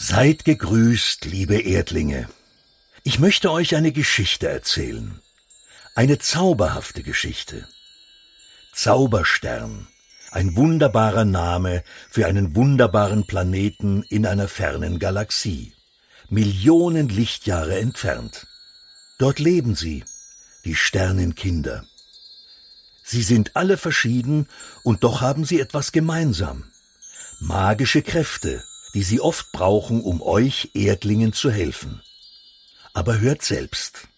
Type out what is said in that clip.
Seid gegrüßt, liebe Erdlinge. Ich möchte euch eine Geschichte erzählen. Eine zauberhafte Geschichte. Zauberstern, ein wunderbarer Name für einen wunderbaren Planeten in einer fernen Galaxie, Millionen Lichtjahre entfernt. Dort leben sie, die Sternenkinder. Sie sind alle verschieden und doch haben sie etwas gemeinsam. Magische Kräfte, die sie oft brauchen, um euch Erdlingen zu helfen. Aber hört selbst.